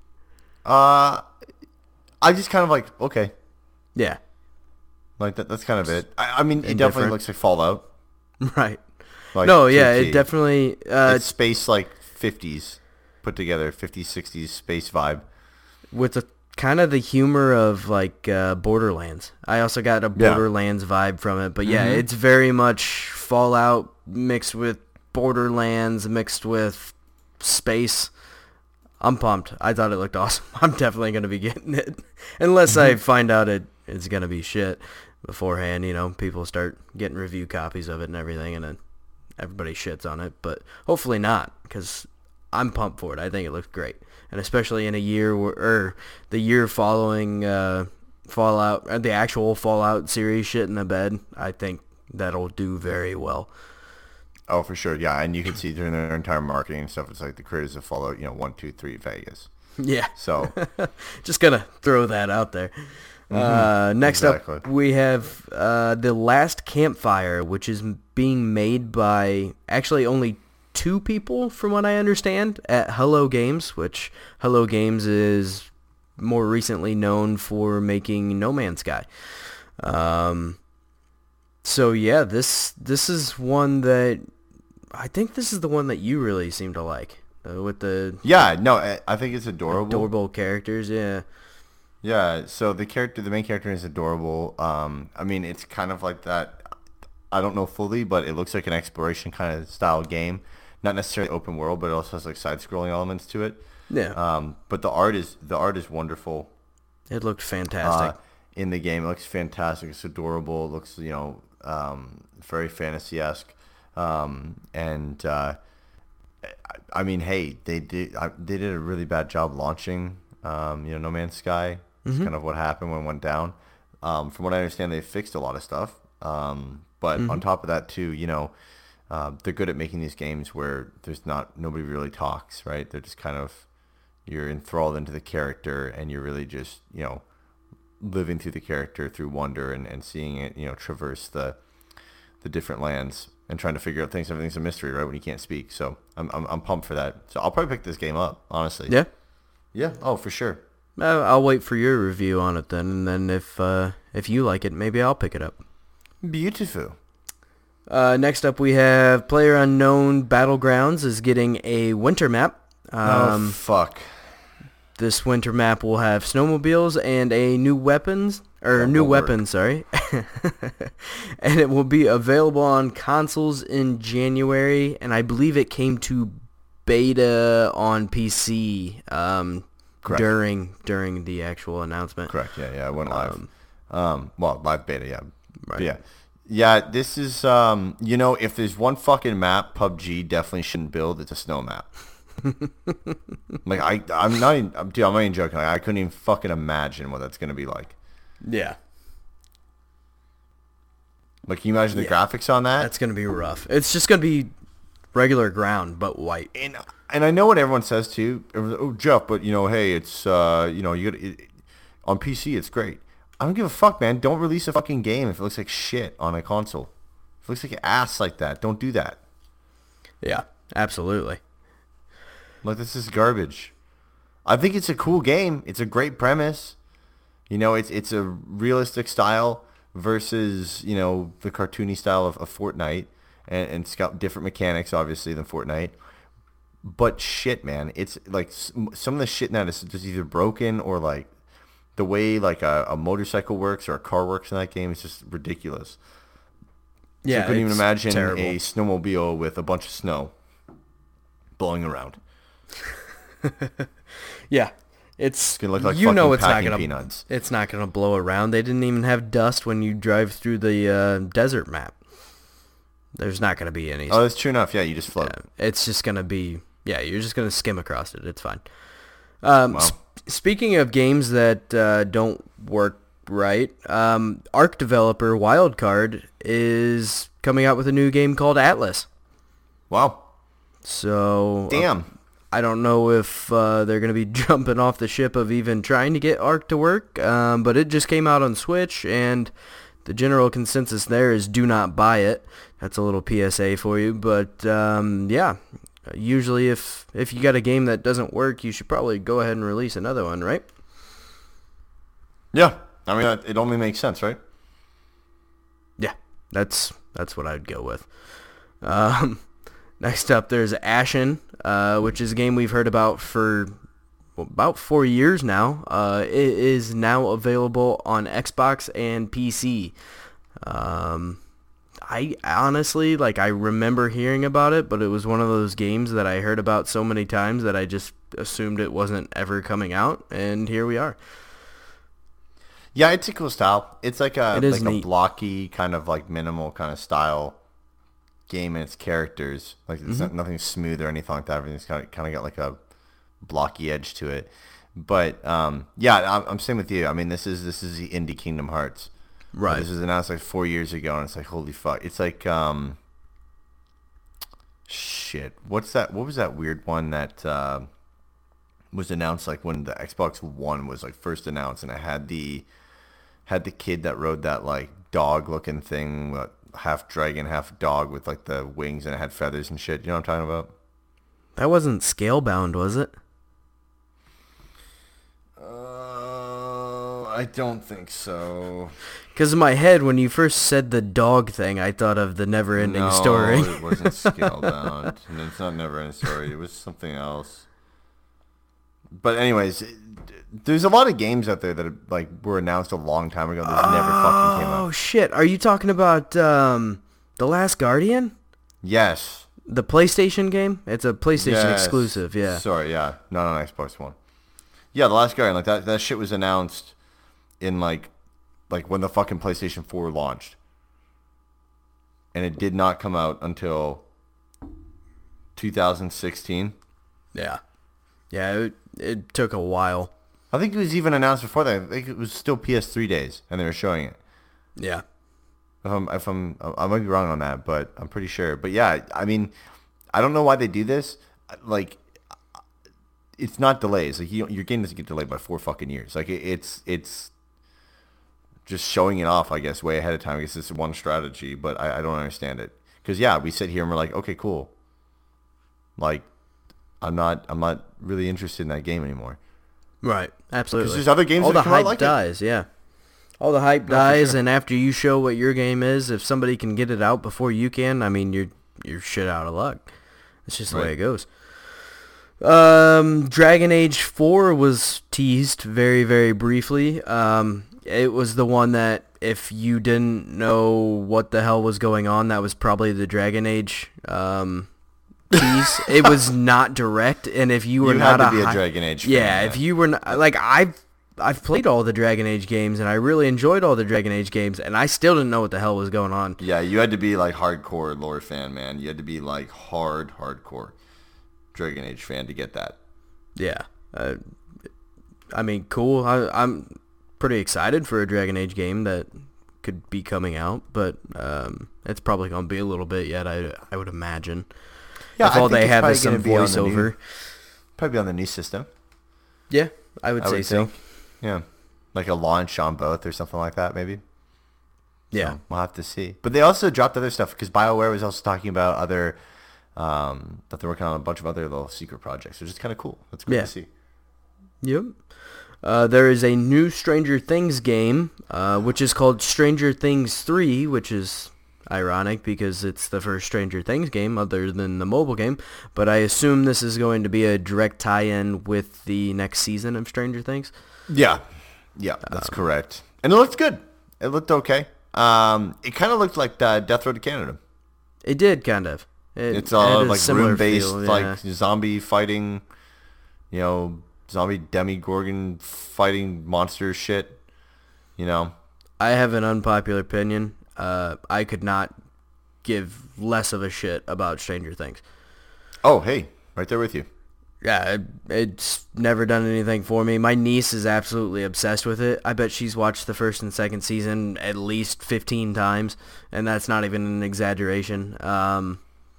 A: I just kind of like, okay.
B: Yeah.
A: Like that's kind of it. I mean, it definitely looks like Fallout.
B: Right.
A: Like,
B: no, yeah, it definitely...
A: it's space like 50s put together, 50s, 60s space vibe.
B: With the kind of the humor of like Borderlands. I also got a Borderlands vibe from it, but yeah, it's very much Fallout mixed with Borderlands mixed with space. I'm pumped. I thought it looked awesome. I'm definitely going to be getting it. Unless I find out it's going to be shit beforehand, people start getting review copies of it and everything, and then everybody shits on it. But hopefully not, because I'm pumped for it. I think it looks great. And especially in a year the year following Fallout, the actual Fallout series shit in the bed, I think that'll do very well.
A: Oh, for sure, yeah, and you can see during their entire marketing and stuff, it's like the creators of Fallout, 1, 2, 3, Vegas.
B: Yeah.
A: So,
B: just gonna throw that out there. Next up, we have The Last Campfire, which is being made by actually only 2 people, from what I understand, at Hello Games, which Hello Games is more recently known for making No Man's Sky. So yeah, this is one that I think this is the one that you really seem to like. with the
A: Yeah, no, I think it's adorable.
B: adorable characters. Yeah.
A: Yeah, so the main character is adorable. I mean, it's kind of like that. I don't know fully, but it looks like an exploration kind of style game. Not necessarily open world, but it also has like side-scrolling elements to it.
B: Yeah.
A: But the art is wonderful.
B: It looked fantastic.
A: In the game, it looks fantastic. It's adorable. It looks very fantasy-esque. And I mean, hey, they did a really bad job launching. No Man's Sky. It's kind of what happened when it went down. From what I understand, they fixed a lot of stuff. But on top of that, too, they're good at making these games where nobody really talks, right? They're just kind of, you're enthralled into the character, and you're really just, living through the character through wonder and seeing it, traverse the different lands and trying to figure out things. Everything's a mystery, right? When you can't speak. So I'm pumped for that. So I'll probably pick this game up, honestly.
B: Yeah.
A: Yeah. Oh, for sure.
B: I'll wait for your review on it then, and then if you like it, maybe I'll pick it up.
A: Beautiful.
B: Next up, we have PlayerUnknown Battlegrounds is getting a winter map.
A: Fuck.
B: This winter map will have snowmobiles and a new weapons, sorry. And it will be available on consoles in January, and I believe it came to beta on PC during the actual announcement.
A: Correct. Yeah, it went live. Live beta, yeah.
B: Right.
A: But yeah, this is if there's one fucking map PUBG definitely shouldn't build, it's a snow map. Like I'm not even joking. Like, I couldn't even fucking imagine what that's gonna be like.
B: Yeah.
A: Like, can you imagine the graphics on that?
B: That's gonna be rough. It's just gonna be regular ground but white.
A: And I know what everyone says too. Oh, Jeff, but hey, it's you got on PC it's great. I don't give a fuck, man. Don't release a fucking game if it looks like shit on a console. If it looks like ass like that, don't do that.
B: Yeah, absolutely.
A: Like, this is garbage. I think it's a cool game. It's a great premise. It's a realistic style versus, the cartoony style of Fortnite. And it's got different mechanics, obviously, than Fortnite. But shit, man. It's like some of the shit in that is just either broken or like the way like a motorcycle works or a car works in that game is just ridiculous. Yeah, so I couldn't even imagine a snowmobile with a bunch of snow blowing around.
B: Yeah, it's
A: gonna look like peanuts.
B: It's not gonna blow around. They didn't even have dust when you drive through the desert map. There's not gonna be any.
A: Oh, that's true enough. Yeah, you just float.
B: Yeah, it's just gonna be. Yeah, you're just gonna skim across it. It's fine. Speaking of games that don't work right, Arc developer Wildcard is coming out with a new game called Atlas.
A: Wow.
B: So
A: damn.
B: I don't know if they're going to be jumping off the ship of even trying to get Arc to work, but it just came out on Switch, and the general consensus there is do not buy it. That's a little PSA for you, but yeah, usually if you got a game that doesn't work, you should probably go ahead and release another one, right?
A: Yeah, I mean, it only makes sense, right?
B: Yeah, that's what I'd go with. Next up, there's Ashen, which is a game we've heard about for about 4 years now. It is now available on Xbox and PC. I honestly, I remember hearing about it, but it was one of those games that I heard about so many times that I just assumed it wasn't ever coming out, and here we are.
A: Yeah, it's a cool style. It's like a
B: neat.
A: Blocky kind of like minimal kind of style game, and its characters it's nothing smooth or anything like that. Everything's kind of got like a blocky edge to it. But yeah, I'm same with you. I mean, this is the indie Kingdom Hearts.
B: Right.
A: This was announced like 4 years ago, and it's like, holy fuck. It's like shit. What was that weird one that was announced like when the Xbox One was like first announced, and it had the kid that rode that like dog looking thing, half dragon, half dog with like the wings, and it had feathers and shit. You know what I'm talking about?
B: That wasn't
A: I don't think so.
B: Because in my head, when you first said the dog thing, I thought of the Never-Ending Story.
A: No, it wasn't Scalebound. And it's not Never-Ending Story. It was something else. But anyways, there's a lot of games out there that like were announced a long time ago that never fucking came out.
B: Oh, shit. Are you talking about The Last Guardian?
A: Yes.
B: The PlayStation game? It's a PlayStation
A: Yes.
B: exclusive, yeah.
A: Sorry, yeah. Not on Xbox One. Yeah, The Last Guardian, like that shit was announced in like when the fucking PlayStation 4 launched. And it did not come out until 2016.
B: Yeah. Yeah, it took a while.
A: I think it was even announced before that. I think it was still PS3 days, and they were showing it.
B: Yeah.
A: I might be wrong on that, but I'm pretty sure. But yeah, I mean, I don't know why they do this. Like, it's not delays. Like, your game doesn't get delayed by 4 fucking years. Like, it's just showing it off, I guess, way ahead of time. I guess it's one strategy, but I don't understand it. Because yeah, we sit here and we're like, okay, cool. Like, I'm not really interested in that game anymore.
B: Right, absolutely.
A: Because there's other games
B: all
A: that
B: the
A: come out
B: hype
A: like
B: dies, yeah. All the hype dies, and after you show what your game is, if somebody can get it out before you can, I mean, you're shit out of luck. It's just the way it goes. Dragon Age 4 was teased very, very briefly. It was the one that if you didn't know what the hell was going on, that was probably the Dragon Age tease. It was not direct, and if you were not
A: had to be a Dragon Age fan.
B: Yeah, if you were not, like, I've played all the Dragon Age games, and I really enjoyed all the Dragon Age games, and I still didn't know what the hell was going on.
A: Yeah, you had to be like hardcore lore fan, man. You had to be like hardcore Dragon Age fan to get that.
B: Yeah, I mean, cool. I'm pretty excited for a Dragon Age game that could be coming out, but it's probably gonna be a little bit yet. I would imagine.
A: Yeah,
B: if all they have is some voiceover.
A: Probably on the new system.
B: Yeah, I would say so.
A: Yeah, like a launch on both or something like that, maybe.
B: Yeah,
A: so we'll have to see. But they also dropped other stuff because BioWare was also talking about other that they're working on a bunch of other little secret projects, which is kind of cool. That's great to see.
B: Yep. There is a new Stranger Things game, which is called Stranger Things 3, which is ironic because it's the first Stranger Things game other than the mobile game. But I assume this is going to be a direct tie-in with the next season of Stranger Things.
A: Yeah, that's correct. And it looked good. It looked okay. It kind of looked like Death Road to Canada.
B: It did, kind of.
A: It's all like room-based,
B: feel,
A: like zombie fighting, zombie Demogorgon fighting monster shit,
B: I have an unpopular opinion. I could not give less of a shit about Stranger Things.
A: Oh, hey, right there with you.
B: Yeah, it's never done anything for me. My niece is absolutely obsessed with it. I bet she's watched the first and second season at least 15 times, and that's not even an exaggeration. But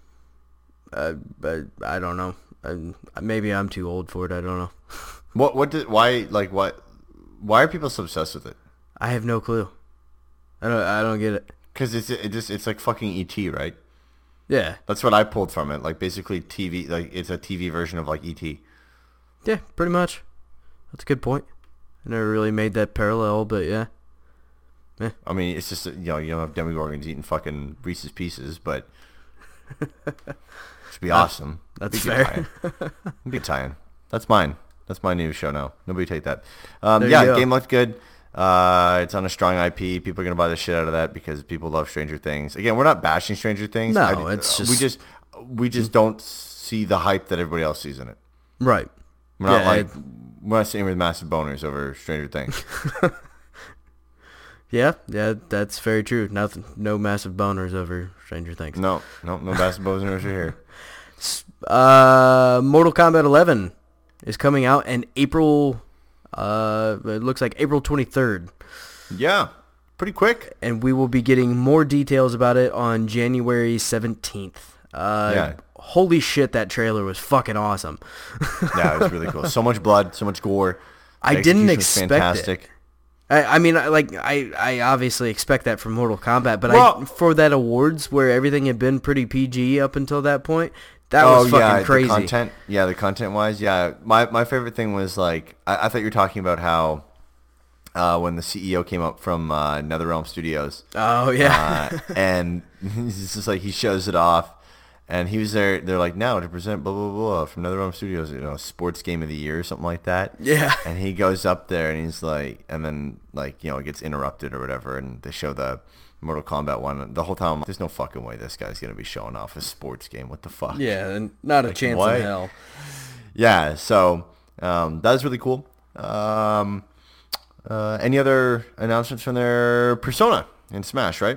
B: I don't know. Maybe I'm too old for it. I don't know.
A: Why are people so obsessed with it?
B: I have no clue. I don't get it.
A: Because it's like fucking E.T., right?
B: Yeah.
A: That's what I pulled from it. Like basically TV, like it's a TV version of like E.T.
B: Yeah, pretty much. That's a good point. I never really made that parallel, but yeah.
A: I mean, it's just you don't have Demogorgons eating fucking Reese's Pieces, but it'd be awesome.
B: That's fair.
A: Big tie-in. That's mine. That's my new show now. Nobody take that. Game looked good. It's on a strong IP. People are gonna buy the shit out of that because people love Stranger Things. Again, we're not bashing Stranger Things.
B: No, it's just
A: we just don't see the hype that everybody else sees in it.
B: Right.
A: We're not sitting with massive boners over Stranger Things.
B: Yeah, that's very true. No massive boners over Stranger Things.
A: No massive boners here.
B: Mortal Kombat 11 is coming out in April. It looks like April 23rd.
A: Yeah, pretty quick.
B: And we will be getting more details about it on January 17th. Holy shit, that trailer was fucking awesome.
A: Yeah, it was really cool. So much blood, so much gore.
B: I didn't expect it. I mean, I obviously expect that from Mortal Kombat, but for that awards where everything had been pretty PG up until that point, that was fucking crazy.
A: The content wise, yeah. My favorite thing was like, I thought you were talking about how when the CEO came up from NetherRealm Studios.
B: Oh yeah.
A: And he's just like, he shows it off, and he was there. They're like, now to present blah blah blah from NetherRealm Studios, sports game of the year or something like that.
B: Yeah.
A: And he goes up there and he's like, and then like it gets interrupted or whatever, and they show the Mortal Kombat one. The whole time, I'm like, there's no fucking way this guy's gonna be showing off a sports game. What the fuck?
B: Yeah, and not a chance
A: what?
B: in hell.
A: Yeah. So that was really cool. Any other announcements from their Persona in Smash, right?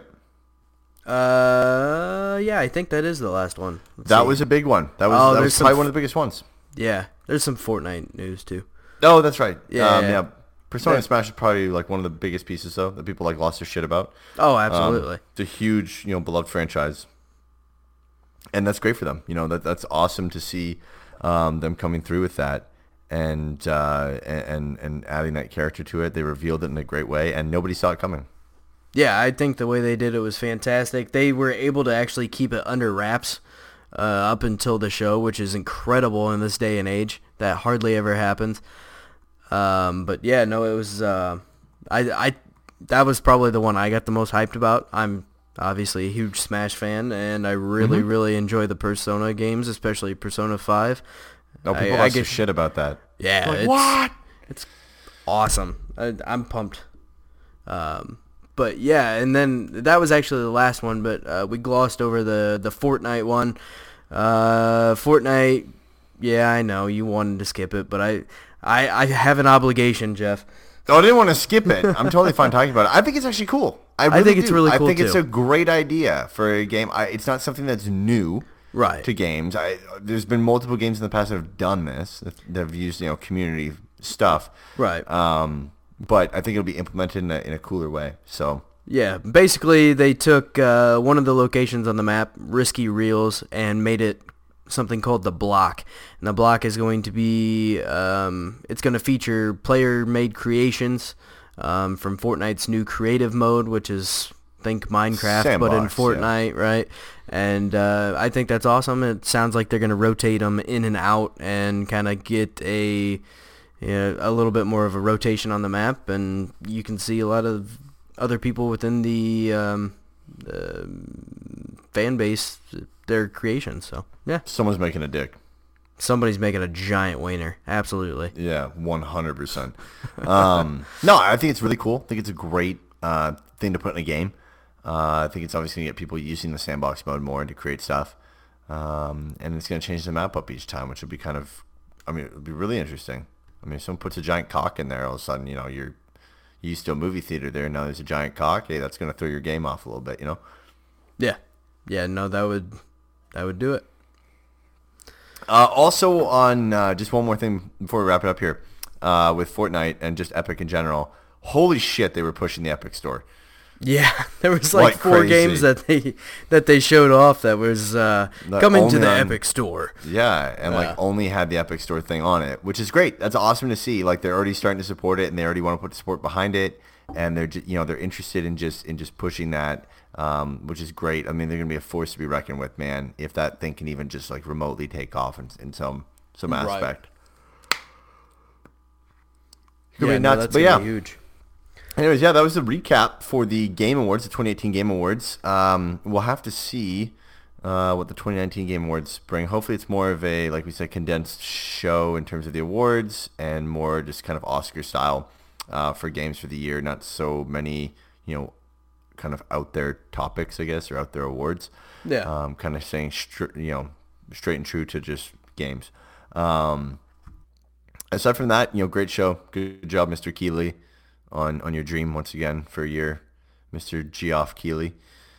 B: Yeah, I think that is the last one.
A: That was a big one. That was probably one of the biggest ones.
B: Yeah, there's some Fortnite news too.
A: Oh, that's right.
B: Yeah.
A: Persona and Smash is probably like one of the biggest pieces though that people like lost their shit about.
B: Oh, absolutely.
A: It's a huge, beloved franchise, and that's great for them. That's awesome to see them coming through with that. And adding that character to it. They revealed it in a great way, and nobody saw it coming.
B: Yeah, I think the way they did it was fantastic. They were able to actually keep it under wraps up until the show, which is incredible in this day and age. That hardly ever happens. But yeah, no, it was that was probably the one I got the most hyped about. I'm obviously a huge Smash fan, and I really, really enjoy the Persona games, especially Persona 5.
A: No, people lost their shit about that.
B: Yeah,
A: like, what?
B: It's awesome. I'm pumped. But yeah, and then that was actually the last one, but we glossed over the Fortnite one. Fortnite, yeah, I know you wanted to skip it, but I have an obligation, Jeff.
A: Oh, I didn't want to skip it. I'm totally fine talking about it. I think it's actually cool. I think
B: it's really cool,
A: I think
B: too.
A: it's a great idea for a game. It's not something that's new.
B: Right.
A: To games. There's been multiple games in the past that have done this, that have used community stuff.
B: Right.
A: But I think it'll be implemented in a cooler way. So
B: yeah, basically they took one of the locations on the map, Risky Reels, and made it something called the Block. And the Block is going to be it's going to feature player-made creations from Fortnite's new creative mode, which is think Minecraft,
A: Sandbox,
B: but in Fortnite, yeah. Right? And I think that's awesome. It sounds like they're going to rotate them in and out and kind of get a little bit more of a rotation on the map, and you can see a lot of other people within the fan base, their creations. So yeah,
A: someone's making a dick.
B: Somebody's making a giant wiener. Absolutely.
A: Yeah, 100%. No, I think it's really cool. I think it's a great thing to put in a game. I think it's obviously going to get people using the sandbox mode more to create stuff. And it's going to change the map up each time, which would be it would be really interesting. If someone puts a giant cock in there, all of a sudden, you're used to a movie theater there, and now there's a giant cock. Hey, that's going to throw your game off a little bit,
B: Yeah. Yeah, no, that would do it.
A: Also on, just one more thing before we wrap it up here, with Fortnite and just Epic in general, holy shit, they were pushing the Epic Store.
B: Yeah, there was like 4 games that they showed off that was coming to the Epic Store.
A: Yeah, and only had the Epic Store thing on it, which is great. That's awesome to see. Like they're already starting to support it, and they already want to put support behind it, and they're they're interested in just pushing that, which is great. They're going to be a force to be reckoned with, man. If that thing can even just like remotely take off in some aspect. Could be nuts, but yeah.
B: Huge.
A: Anyways, yeah, that was the recap for the Game Awards, the 2018 Game Awards. We'll have to see what the 2019 Game Awards bring. Hopefully it's more of a, like we said, condensed show in terms of the awards and more just kind of Oscar style for games for the year. Not so many, kind of out there topics, I guess, or out there awards.
B: Yeah.
A: Kind of saying, straight and true to just games. Aside from that, great show. Good job, Mr. Keeley. On your dream once again for a year, Mr. Geoff Keighley.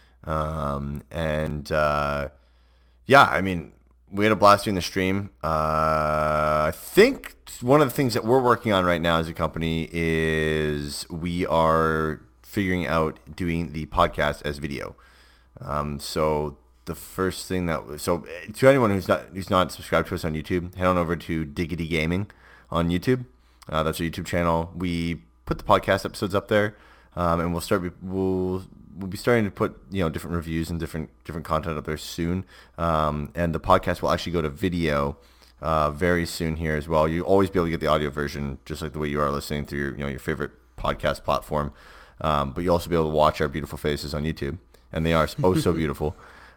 A: We had a blast doing the stream. I think one of the things that we're working on right now as a company is we are figuring out doing the podcast as video. So the first thing to anyone who's not subscribed to us on YouTube, head on over to Diggity Gaming on YouTube. That's our YouTube channel. We put the podcast episodes up there, and we'll be starting to put different reviews and different content up there soon. And the podcast will actually go to video very soon here as well. You'll always be able to get the audio version just like the way you are listening through your favorite podcast platform. But you'll also be able to watch our beautiful faces on YouTube, and they are oh so beautiful.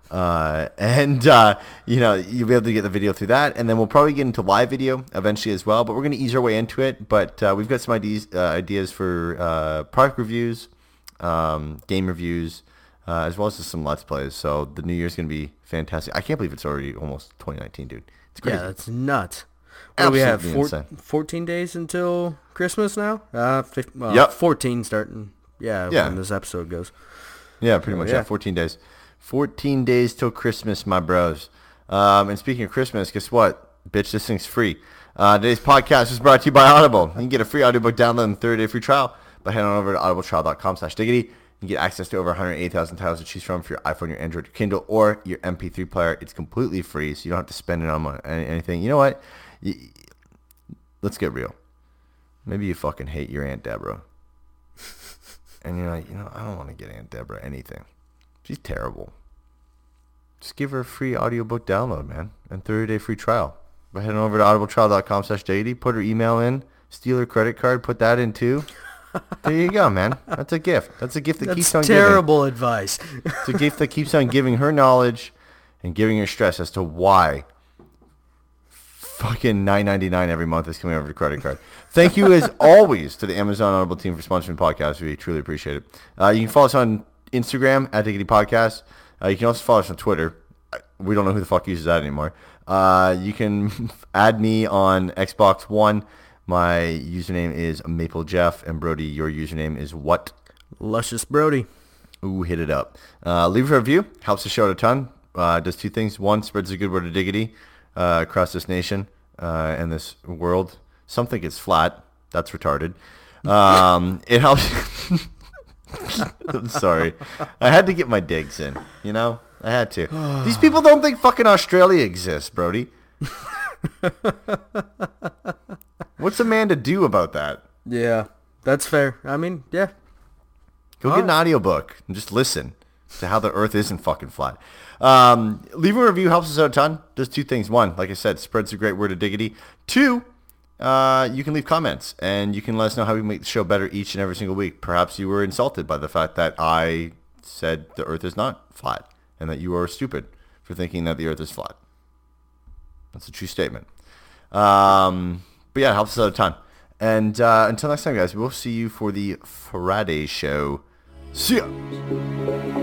A: You'll be able to get the video through that, and then we'll probably get into live video eventually as well, but we're going to ease our way into it. But we've got some ideas for product reviews, game reviews, as well as just some Let's Plays. So the new year's going to be fantastic. I can't believe it's already almost 2019, dude. It's crazy.
B: Yeah, that's nuts. What do we have? 14 days until Christmas now? 14 starting. Yeah, when this episode goes.
A: Yeah, pretty much. Yeah, 14 days. 14 days till Christmas, my bros. And speaking of Christmas, guess what? Bitch, this thing's free. Today's podcast is brought to you by Audible. You can get a free audiobook download and 30-day free trial by heading on over to audibletrial.com/diggity. You can get access to over 180,000 titles to choose from for your iPhone, your Android, your Kindle, or your MP3 player. It's completely free, so you don't have to spend it on anything. You know what? Let's get real. Maybe you fucking hate your Aunt Deborah. And you're like, I don't want to get Aunt Deborah anything. She's terrible. Just give her a free audiobook download, man, and 30-day free trial by heading over to audibletrial.com/diggity. Put her email in, steal her credit card, put that in too. There you go, man. That's a gift. That's a gift that keeps on giving.
B: That's terrible advice.
A: It's a gift that keeps on giving her knowledge and giving her stress as to why fucking $9.99 every month is coming over the credit card. Thank you as always to the Amazon Audible team for sponsoring the podcast. We truly appreciate it. You can follow us on Instagram at Diggity Podcast. You can also follow us on Twitter. We don't know who the fuck uses that anymore. You can add me on Xbox One. My username is Maple Jeff, and Brody, your username is what?
B: Luscious Brody.
A: Ooh, hit it up. Leave a review. Helps the show out a ton. Does two things. One, spreads a good word of Diggity across this nation and this world. Some think it's flat. That's retarded. It helps. I'm sorry. I had to get my digs in. I had to. These people don't think fucking Australia exists, Brody. What's a man to do about that?
B: Yeah, that's fair. I mean, yeah.
A: Go get an audiobook and just listen to how the earth isn't fucking flat. Leave a review helps us out a ton. Does two things. One, like I said, spreads a great word of Diggity. Two, you can leave comments and you can let us know how we make the show better each and every single week. Perhaps you were insulted by the fact that I said the earth is not flat and that you are stupid for thinking that the earth is flat. That's a true statement. But yeah, it helps us out a ton. And until next time, guys, we'll see you for the Friday show. See ya!